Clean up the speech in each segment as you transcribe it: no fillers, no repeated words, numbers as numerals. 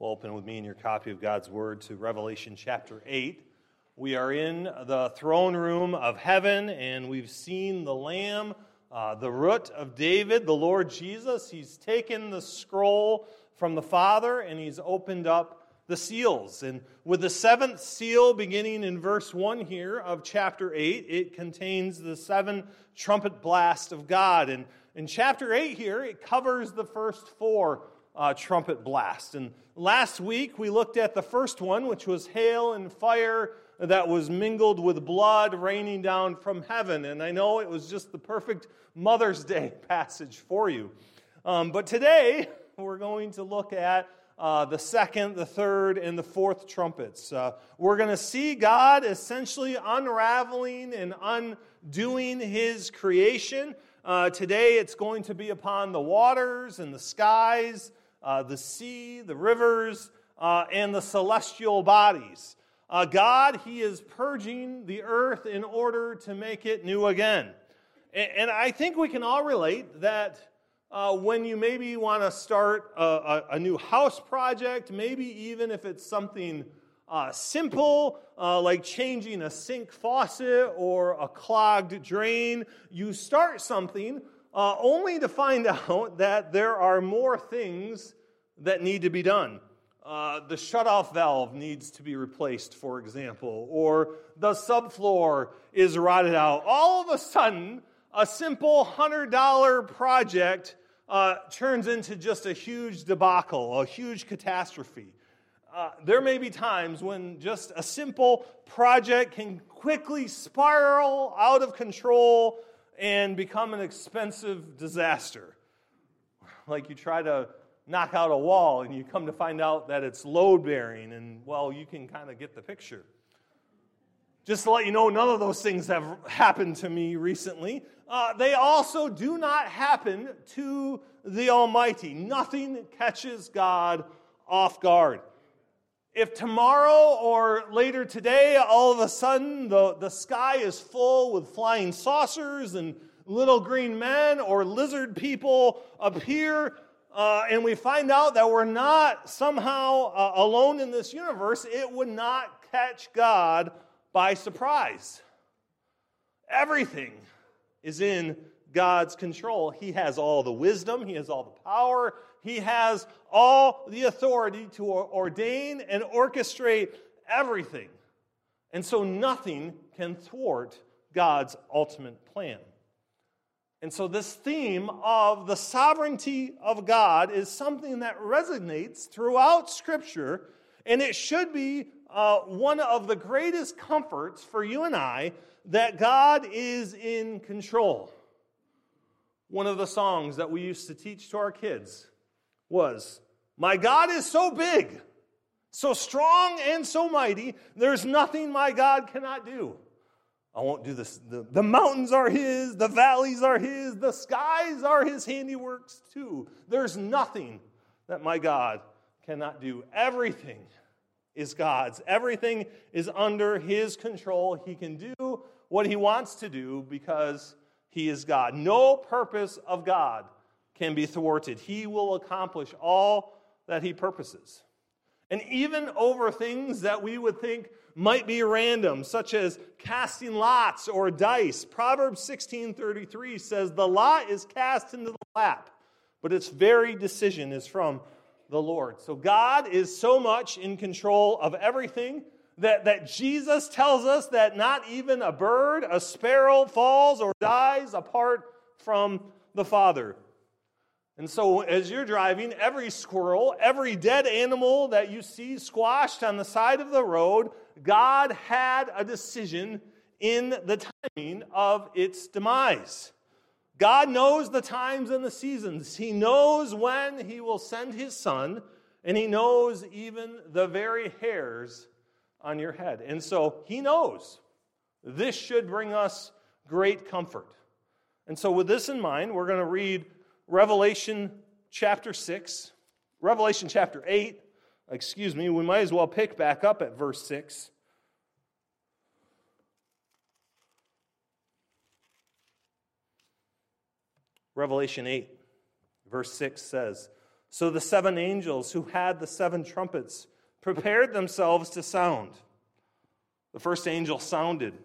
Well, open with me in your copy of God's Word to Revelation chapter 8. We are in the throne room of heaven, and we've seen the Lamb, the root of David, the Lord Jesus. He's taken the scroll from the Father, and he's opened up the seals. And with the seventh seal beginning in verse 1 here of chapter 8, it contains the seven trumpet blast of God. And in chapter 8 here, it covers the first four trumpet blast. And last week we looked at the first one, which was hail and fire that was mingled with blood raining down from heaven. And I know it was just the perfect Mother's Day passage for you. But today we're going to look at the second, the third, and the fourth trumpets. We're going to see God essentially unraveling and undoing His creation. Today it's going to be upon the waters and the skies, the sea, the rivers, and the celestial bodies. God, He is purging the earth in order to make it new again. And I think we can all relate that when you maybe want to start a new house project, maybe even if it's something simple, like changing a sink faucet or a clogged drain, you start something only to find out that there are more things that need to be done. The shutoff valve needs to be replaced, for example, or the subfloor is rotted out. All of a sudden, a simple $100 project turns into just a huge debacle, a huge catastrophe. There may be times when just a simple project can quickly spiral out of control and become an expensive disaster. Like you try to knock out a wall and you come to find out that it's load-bearing, and, well, you can kind of get the picture. Just to let you know, none of those things have happened to me recently. They also do not happen to the Almighty. Nothing catches God off guard. If tomorrow or later today, all of a sudden, the sky is full with flying saucers and little green men or lizard people appear, and we find out that we're not somehow alone in this universe, it would not catch God by surprise. Everything is in God's control. He has all the wisdom. He has all the power. He has all the authority to ordain and orchestrate everything. And so nothing can thwart God's ultimate plan. And so this theme of the sovereignty of God is something that resonates throughout Scripture, and it should be one of the greatest comforts for you and I that God is in control. One of the songs that we used to teach to our kids was, "My God is so big, so strong and so mighty, there's nothing my God cannot do." I won't do this. The mountains are His, the valleys are His, the skies are His handiworks too. There's nothing that my God cannot do. Everything is God's. Everything is under His control. He can do what He wants to do because He is God. No purpose of God can be thwarted. He will accomplish all that He purposes. And even over things that we would think might be random, such as casting lots or dice, Proverbs 16:33 says, "The lot is cast into the lap, but its very decision is from the Lord." So God is so much in control of everything that Jesus tells us that not even a bird, a sparrow, falls or dies apart from the Father. And so as you're driving, every squirrel, every dead animal that you see squashed on the side of the road, God had a decision in the timing of its demise. God knows the times and the seasons. He knows when He will send His Son, and He knows even the very hairs on your head. And so He knows. This should bring us great comfort. And so with this in mind, we're going to read Revelation chapter 8. We might as well pick back up at verse 6. Revelation 8, verse 6 says, So the 7 angels who had the 7 trumpets prepared themselves to sound. The first angel sounded.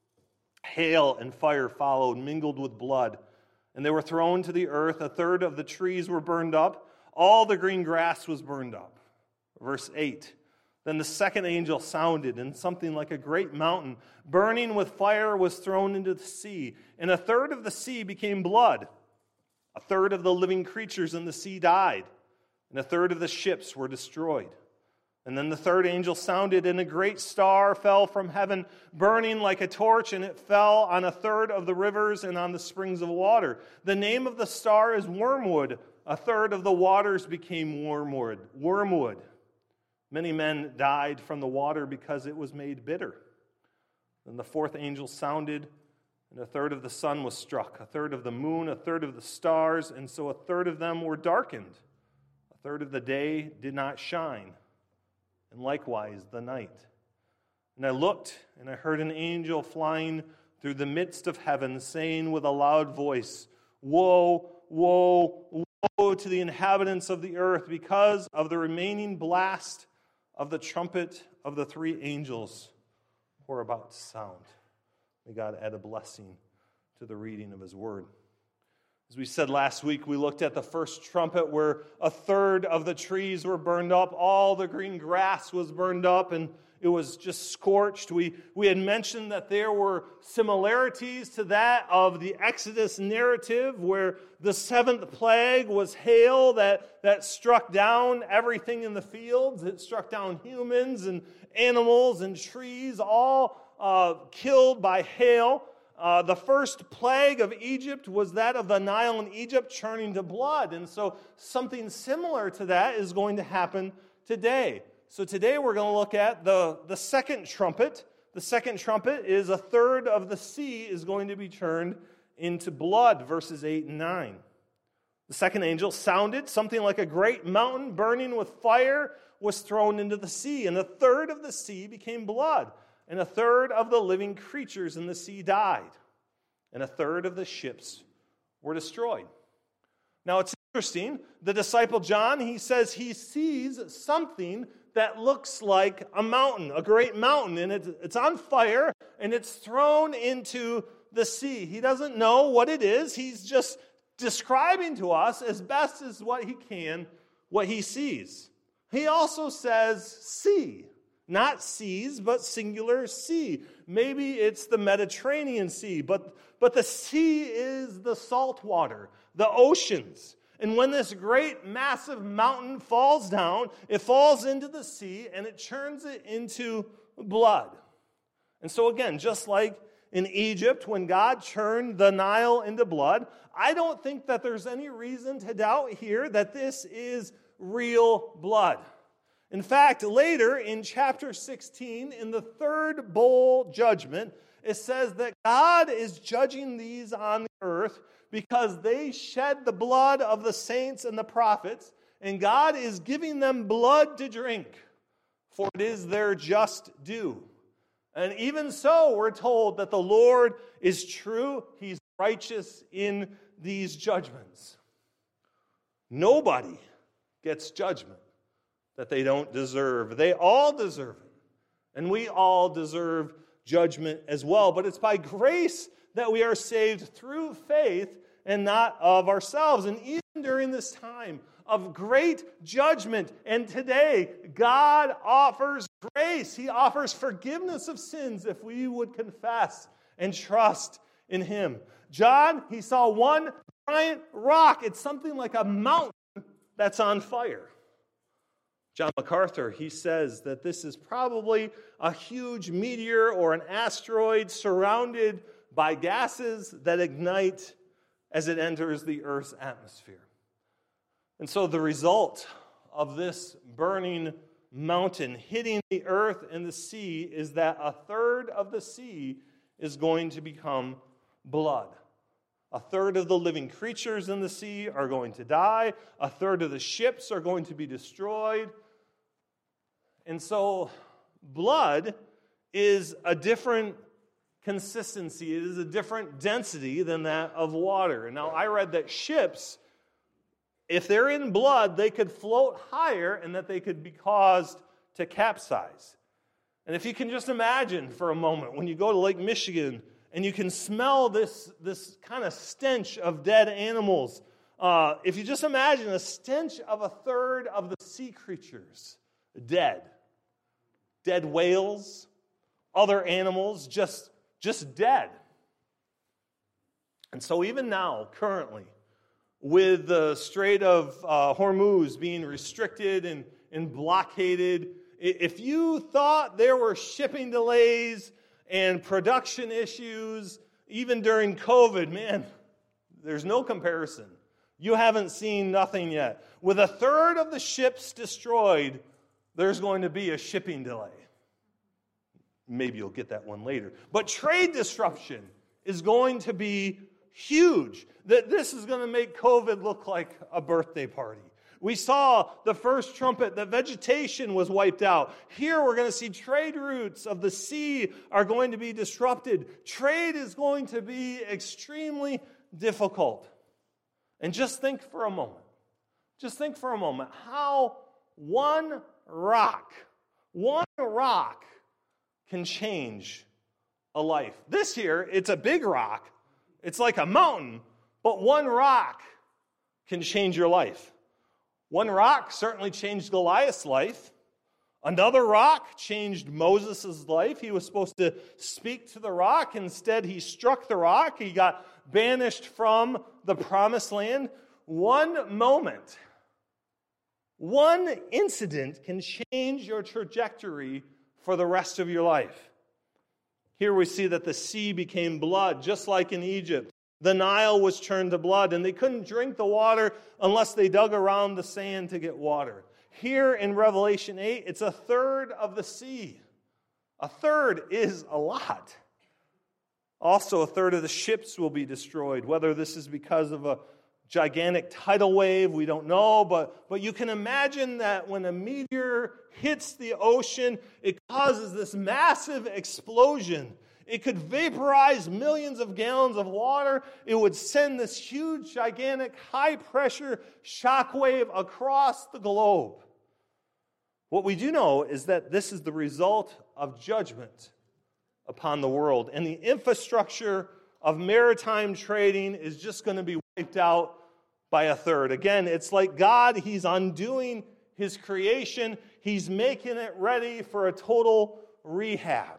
Hail and fire followed, mingled with blood, and they were thrown to the earth. A third of the trees were burned up. All the green grass was burned up. Verse 8. Then the second angel sounded, and something like a great mountain, burning with fire, was thrown into the sea. And a third of the sea became blood. A third of the living creatures in the sea died, and a third of the ships were destroyed. And then the third angel sounded, and a great star fell from heaven, burning like a torch, and it fell on a third of the rivers and on the springs of water. The name of the star is Wormwood. A third of the waters became wormwood. Many men died from the water because it was made bitter. Then the fourth angel sounded, and a third of the sun was struck, a third of the moon, a third of the stars, and so a third of them were darkened. A third of the day did not shine, and likewise the night. And I looked, and I heard an angel flying through the midst of heaven, saying with a loud voice, Woe, woe, woe to the inhabitants of the earth, because of the remaining blast of the trumpet of the 3 angels who are about to sound. May God add a blessing to the reading of his word. As we said last week, we looked at the first trumpet where a third of the trees were burned up, all the green grass was burned up, and it was just scorched. We had mentioned that there were similarities to that of the Exodus narrative, where the 7th plague was hail that struck down everything in the fields. It struck down humans and animals and trees, all killed by hail. The first plague of Egypt was that of the Nile in Egypt churning to blood. And so something similar to that is going to happen today. So today we're going to look at the second trumpet. The second trumpet is a third of the sea is going to be turned into blood, verses 8 and 9. The second angel sounded, something like a great mountain burning with fire was thrown into the sea, and a third of the sea became blood, and a third of the living creatures in the sea died, and a third of the ships were destroyed. Now it's interesting, the disciple John, he says he sees something that looks like a mountain, a great mountain, and it's on fire, and it's thrown into the sea. He doesn't know what it is. He's just describing to us as best as what he can, what he sees. He also says sea, not seas, but singular sea. Maybe it's the Mediterranean Sea, but the sea is the salt water, the oceans. And when this great, massive mountain falls down, it falls into the sea, and it churns it into blood. And so again, just like in Egypt, when God churned the Nile into blood, I don't think that there's any reason to doubt here that this is real blood. In fact, later in chapter 16, in the third bowl judgment, it says that God is judging these on the earth because they shed the blood of the saints and the prophets, and God is giving them blood to drink, for it is their just due. And even so, we're told that the Lord is true, he's righteous in these judgments. Nobody gets judgment that they don't deserve. They all deserve it, and we all deserve judgment as well. But it's by grace that we are saved through faith and not of ourselves. And even during this time of great judgment, and today, God offers grace. He offers forgiveness of sins if we would confess and trust in him. John, he saw one giant rock. It's something like a mountain that's on fire. John MacArthur, he says that this is probably a huge meteor or an asteroid surrounded by gases that ignite as it enters the Earth's atmosphere. And so the result of this burning mountain hitting the earth and the sea is that a third of the sea is going to become blood. A third of the living creatures in the sea are going to die. A third of the ships are going to be destroyed. And so blood is a different consistency. It is a different density than that of water. And now I read that ships if they're in blood, they could float higher and that they could be caused to capsize. And if you can just imagine for a moment, when you go to Lake Michigan and you can smell this kind of stench of dead animals, if you just imagine a stench of a third of the sea creatures dead whales, other animals just dead. And so even now, currently, with the Strait of Hormuz being restricted and blockaded, if you thought there were shipping delays and production issues, even during COVID, man, there's no comparison. You haven't seen nothing yet. With a third of the ships destroyed, there's going to be a shipping delay. Maybe you'll get that one later. But trade disruption is going to be huge. This is going to make COVID look like a birthday party. We saw the first trumpet, that vegetation was wiped out. Here we're going to see trade routes of the sea are going to be disrupted. Trade is going to be extremely difficult. And just think for a moment how one rock can change a life. This here, it's a big rock. It's like a mountain, but one rock can change your life. One rock certainly changed Goliath's life. Another rock changed Moses' life. He was supposed to speak to the rock. Instead, he struck the rock. He got banished from the promised land. One moment, one incident can change your trajectory for the rest of your life. Here we see that the sea became blood, just like in Egypt. The Nile was turned to blood, and they couldn't drink the water unless they dug around the sand to get water. Here in Revelation 8, it's a third of the sea. A third is a lot. Also, a third of the ships will be destroyed. Whether this is because of a gigantic tidal wave, we don't know, but you can imagine that when a meteor hits the ocean, it causes this massive explosion. It could vaporize millions of gallons of water. It would send this huge, gigantic, high-pressure shock wave across the globe. What we do know is that this is the result of judgment upon the world, and the infrastructure of maritime trading is just going to be wiped out by a third. Again, it's like God, He's undoing His creation. He's making it ready for a total rehab.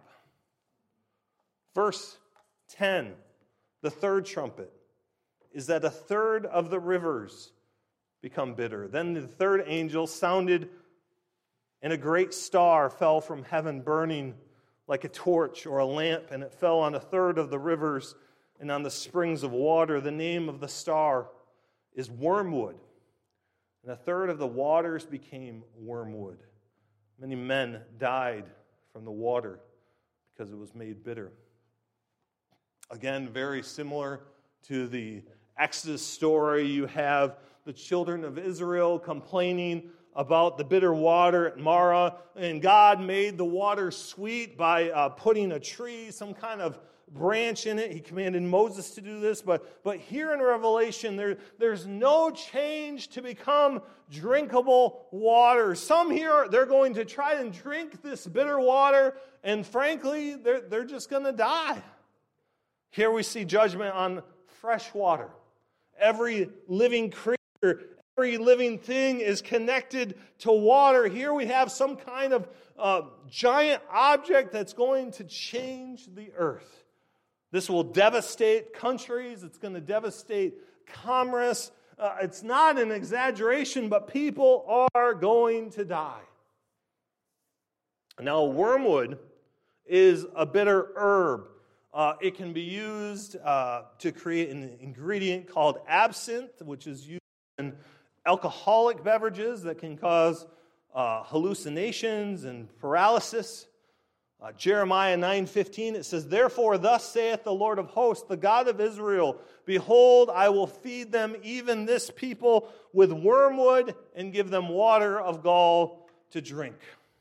Verse 10, the third trumpet, is that a third of the rivers become bitter. Then the third angel sounded, and a great star fell from heaven, burning like a torch or a lamp, and it fell on a third of the rivers and on the springs of water. The name of the star is wormwood, and a third of the waters became wormwood. Many men died from the water because it was made bitter. Again, very similar to the Exodus story, you have the children of Israel complaining about the bitter water at Marah, and God made the water sweet by putting a tree, some kind of branch in it. He commanded Moses to do this, but here in Revelation, there's no change to become drinkable water. Some here, they're going to try and drink this bitter water, and frankly, they're just going to die. Here we see judgment on fresh water. Every living creature, every living thing is connected to water. Here we have some kind of giant object that's going to change the earth. This will devastate countries. It's going to devastate commerce. It's not an exaggeration, but people are going to die. Now, wormwood is a bitter herb. It can be used to create an ingredient called absinthe, which is used in alcoholic beverages that can cause hallucinations and paralysis. Jeremiah 9:15, it says, "Therefore thus saith the Lord of hosts, the God of Israel, behold, I will feed them, even this people, with wormwood, and give them water of gall to drink."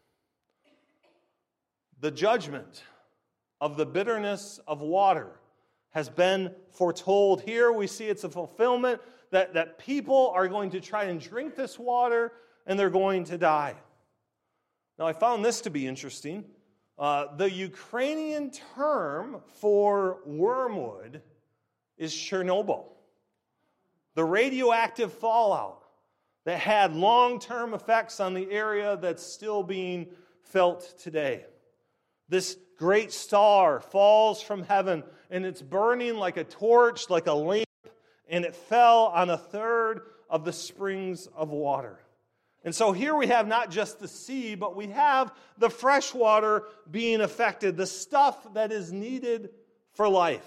The judgment of the bitterness of water has been foretold. Here we see it's a fulfillment. that people are going to try and drink this water and they're going to die. Now, I found this to be interesting. The Ukrainian term for wormwood is Chernobyl. The radioactive fallout that had long-term effects on the area that's still being felt today. This great star falls from heaven, and it's burning like a torch, like a lamp, and it fell on a third of the springs of water. And so here we have not just the sea, but we have the fresh water being affected, the stuff that is needed for life.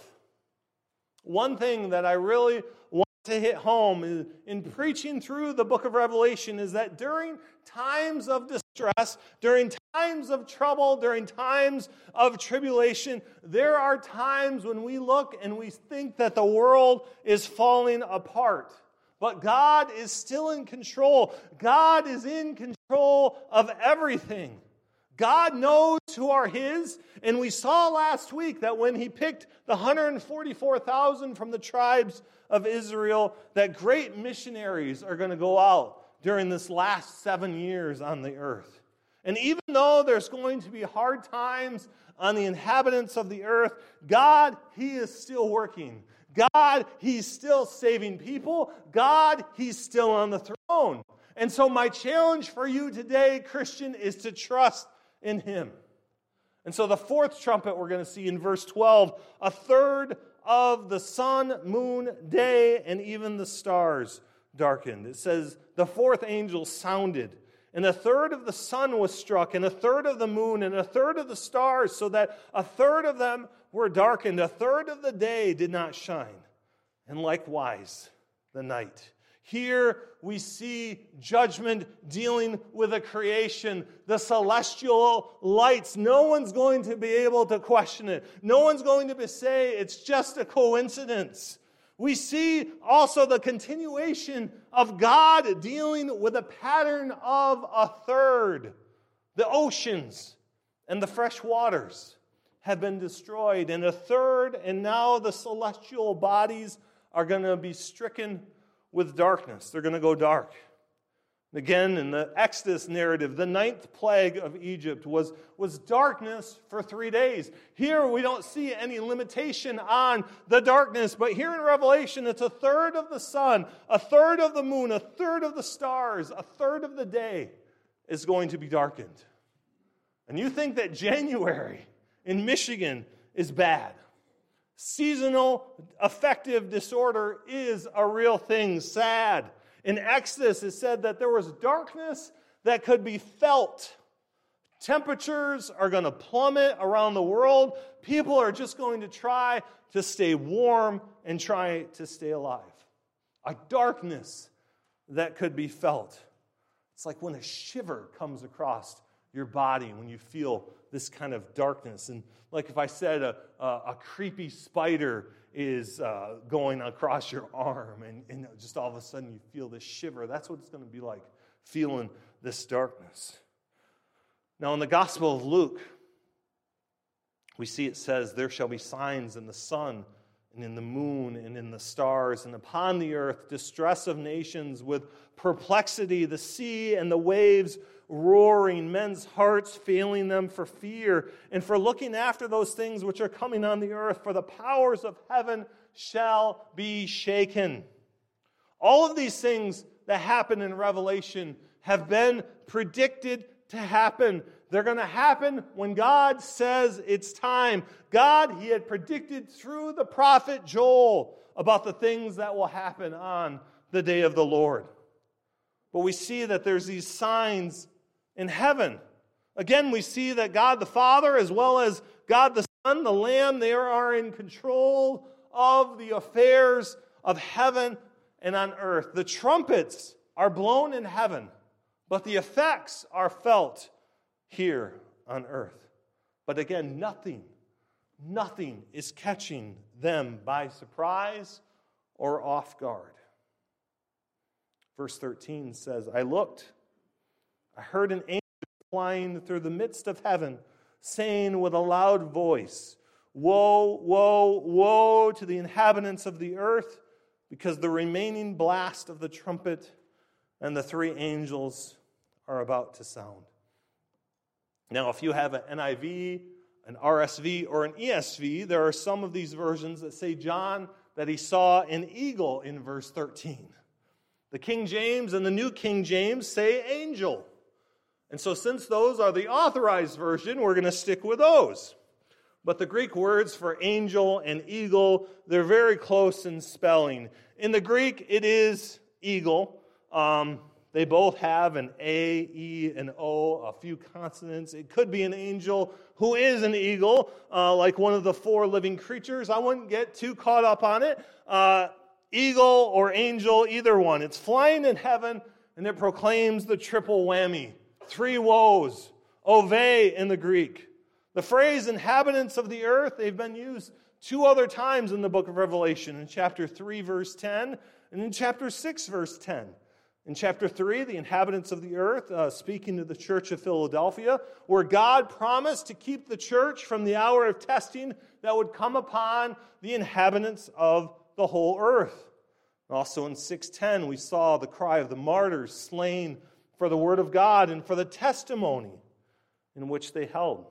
One thing that I really want to hit home in preaching through the book of Revelation is that during times of distress, during times of trouble, during times of tribulation, there are times when we look and we think that the world is falling apart. But God is still in control. God is in control of everything. God knows who are His. And we saw last week that when He picked the 144,000 from the tribes of Israel, that great missionaries are going to go out during this last 7 years on the earth. And even though there's going to be hard times on the inhabitants of the earth, God, He is still working. God, He's still saving people. God, He's still on the throne. And so my challenge for you today, Christian, is to trust in Him. And so the fourth trumpet we're going to see in verse 12, a third of the sun, moon, day, and even the stars darkened. It says, the fourth angel sounded, and a third of the sun was struck, and a third of the moon, and a third of the stars, so that a third of them were darkened. A third of the day did not shine, and likewise the night. Here we see judgment dealing with a creation, the celestial lights. No one's going to be able to question it. No one's going to say it's just a coincidence. We see also the continuation of God dealing with a pattern of a third. The oceans and the fresh waters have been destroyed, and a third, and now the celestial bodies are going to be stricken with darkness. They're going to go dark. Again, in the Exodus narrative, the 9th plague of Egypt was darkness for 3 days. Here we don't see any limitation on the darkness, but here in Revelation it's a third of the sun, a third of the moon, a third of the stars, a third of the day is going to be darkened. And you think that January in Michigan is bad. Seasonal affective disorder is a real thing, sad. In Exodus, it said that there was darkness that could be felt. Temperatures are going to plummet around the world. People are just going to try to stay warm and try to stay alive. A darkness that could be felt. It's like when a shiver comes across your body when you feel this kind of darkness. And like if I said a creepy spider is going across your arm and just all of a sudden you feel this shiver. That's what it's going to be like, feeling this darkness. Now in the Gospel of Luke, we see it says, there shall be signs in the sun and in the moon and in the stars, and upon the earth distress of nations with perplexity, the sea and the waves roaring, men's hearts failing them for fear and for looking after those things which are coming on the earth, for the powers of heaven shall be shaken. All of these things that happen in Revelation have been predicted to happen. They're going to happen when God says it's time. God, He had predicted through the prophet Joel about the things that will happen on the day of the Lord. But we see that there's these signs in heaven. Again, we see that God the Father as well as God the Son, the Lamb, they are in control of the affairs of heaven and on earth. The trumpets are blown in heaven, but the effects are felt here on earth. But again, nothing is catching them by surprise or off guard. Verse 13 says, I looked, I heard an angel flying through the midst of heaven, saying with a loud voice, Woe, woe, woe to the inhabitants of the earth, because the remaining blast of the trumpet and the three angels are about to sound. Now, if you have an NIV, an RSV, or an ESV, there are some of these versions that say John that he saw an eagle in verse 13. The King James and the New King James say angel. And so since those are the authorized version, we're going to stick with those. But the Greek words for angel and eagle, they're very close in spelling. In the Greek, it is eagle. They both have an A, E, and O, a few consonants. It could be an angel who is an eagle, like one of the four living creatures. I wouldn't get too caught up on it. Eagle or angel, either one. It's flying in heaven, and it proclaims the triple whammy. Three woes. Ove in the Greek. The phrase inhabitants of the earth, they've been used two other times in the book of Revelation, in chapter 3, verse 10, and in chapter 6, verse 10. In chapter 3, the inhabitants of the earth, speaking to the church of Philadelphia, where God promised to keep the church from the hour of testing that would come upon the inhabitants of the whole earth. Also in 6:10, we saw the cry of the martyrs slain for the word of God and for the testimony in which they held.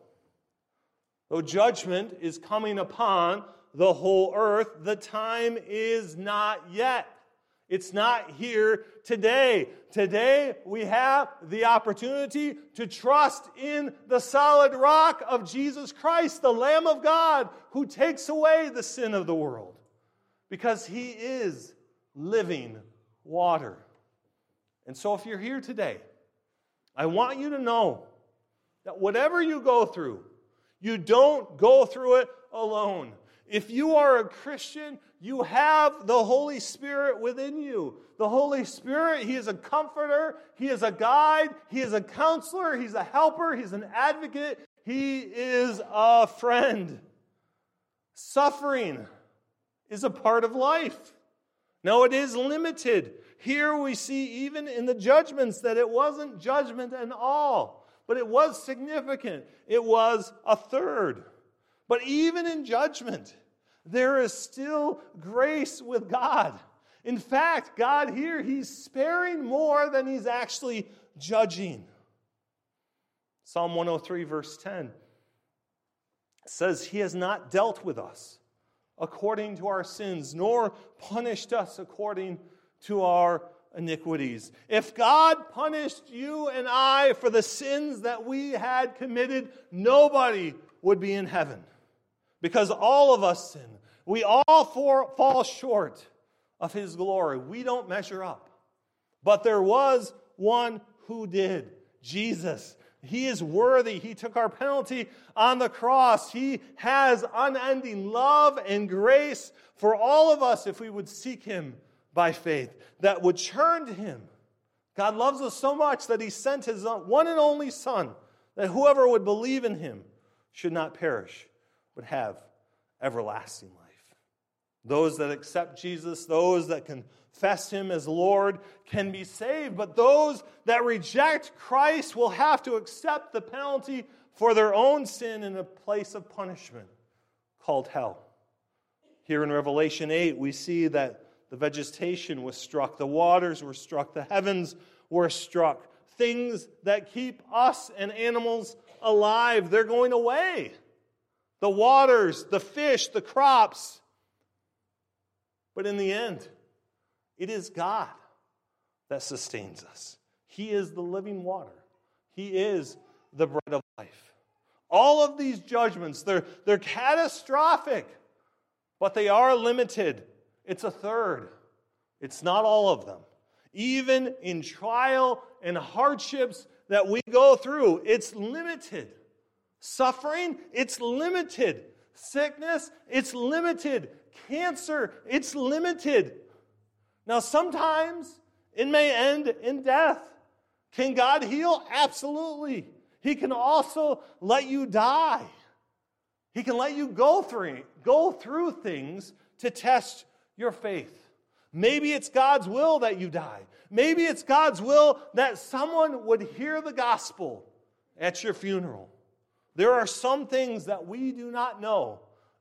Though judgment is coming upon the whole earth, the time is not yet. It's not here today. Today, we have the opportunity to trust in the solid rock of Jesus Christ, the Lamb of God, who takes away the sin of the world. Because he is living water. And so if you're here today, I want you to know that whatever you go through, you don't go through it alone. If you are a Christian, you have the Holy Spirit within you. The Holy Spirit, he is a comforter, he is a guide, he is a counselor, he's a helper, he's an advocate, he is a friend. Suffering is a part of life. Now, it is limited. Here we see even in the judgments that it wasn't judgment and all, but it was significant. It was a third. But even in judgment, there is still grace with God. In fact, God here, he's sparing more than he's actually judging. Psalm 103, verse 10 says, he has not dealt with us according to our sins, nor punished us according to our iniquities. If God punished you and I for the sins that we had committed, nobody would be in heaven. Because all of us sin. We all fall short of his glory. We don't measure up. But there was one who did. Jesus. He is worthy. He took our penalty on the cross. He has unending love and grace for all of us if we would seek him by faith, that would turn to him. God loves us so much that he sent his one and only Son, that whoever would believe in him should not perish, but have everlasting life. Those that accept Jesus, those that confess him as Lord can be saved, but those that reject Christ will have to accept the penalty for their own sin in a place of punishment called hell. Here in Revelation 8, we see that the vegetation was struck, the waters were struck, the heavens were struck. Things that keep us and animals alive, they're going away. The waters, the fish, the crops. But in the end, it is God that sustains us. He is the living water. He is the bread of life. All of these judgments, they're catastrophic, but they are limited. It's a third. It's not all of them. Even in trial and hardships that we go through, it's limited. Suffering, it's limited. Sickness, it's limited. Cancer, it's limited. Now, sometimes it may end in death. Can God heal? Absolutely. He can also let you die. He can let you go through things to test your faith. Maybe it's God's will that you die. Maybe it's God's will that someone would hear the gospel at your funeral. There are some things that we do not know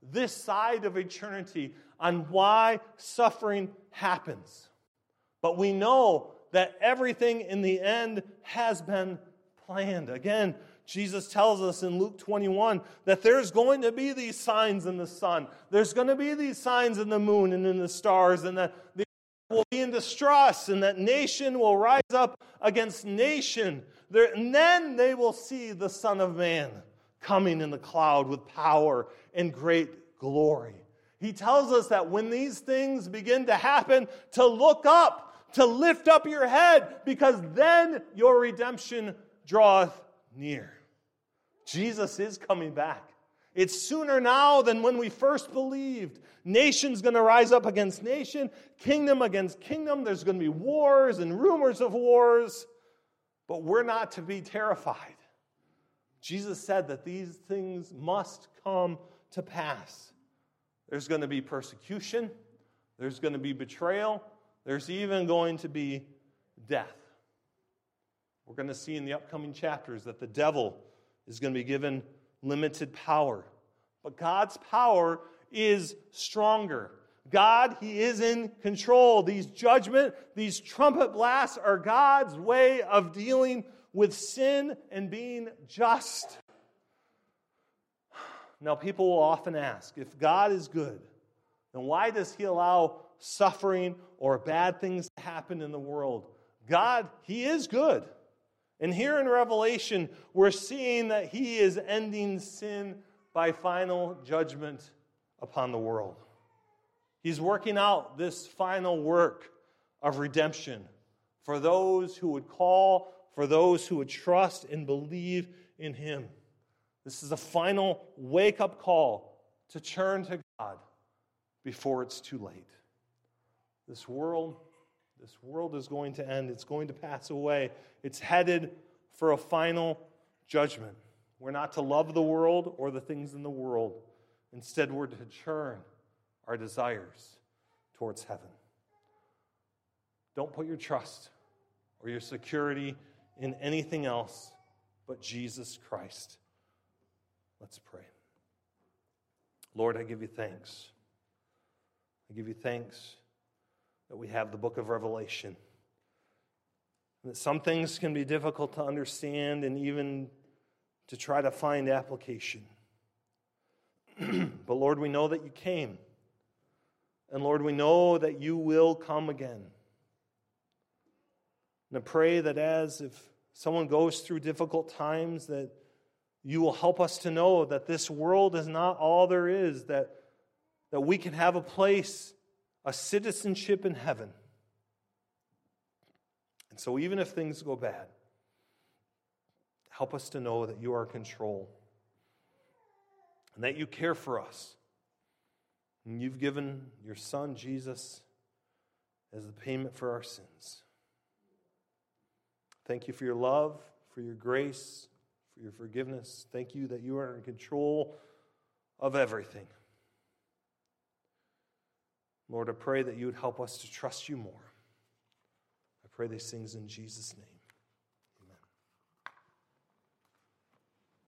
this side of eternity on why suffering happens. But we know that everything in the end has been planned. Again, Jesus tells us in Luke 21 that there's going to be these signs in the sun. There's going to be these signs in the moon and in the stars, and that the earth will be in distress, and that nation will rise up against nation. And then they will see the Son of Man coming in the cloud with power and great glory. He tells us that when these things begin to happen, to look up, to lift up your head, because then your redemption draweth near. Jesus is coming back. It's sooner now than when we first believed. Nation's going to rise up against nation, kingdom against kingdom. There's going to be wars and rumors of wars. But we're not to be terrified. Jesus said that these things must come to pass. There's going to be persecution. There's going to be betrayal. There's even going to be death. We're going to see in the upcoming chapters that the devil is going to be given limited power. But God's power is stronger. God, He is in control. These trumpet blasts are God's way of dealing with sin and being just. Now, people will often ask, if God is good, then why does He allow suffering or bad things to happen in the world? God, He is good. And here in Revelation, we're seeing that He is ending sin by final judgment upon the world. He's working out this final work of redemption for those who would call, for those who would trust and believe in Him. This is a final wake-up call to turn to God before it's too late. This world is going to end. It's going to pass away. It's headed for a final judgment. We're not to love the world or the things in the world. Instead, we're to turn our desires towards heaven. Don't put your trust or your security in anything else but Jesus Christ. Let's pray. Lord, I give you thanks. I give you thanks that we have the book of Revelation. And that some things can be difficult to understand and even to try to find application. But Lord, we know that you came. And Lord, we know that you will come again. And I pray that if someone goes through difficult times, that you will help us to know that this world is not all there is, that we can have a place, a citizenship in heaven. And so even if things go bad, help us to know that you are in control and that you care for us. And you've given your Son, Jesus, as the payment for our sins. Thank you for your love, for your grace, for your forgiveness. Thank you that you are in control of everything. Lord, I pray that you would help us to trust you more. I pray these things in Jesus' name.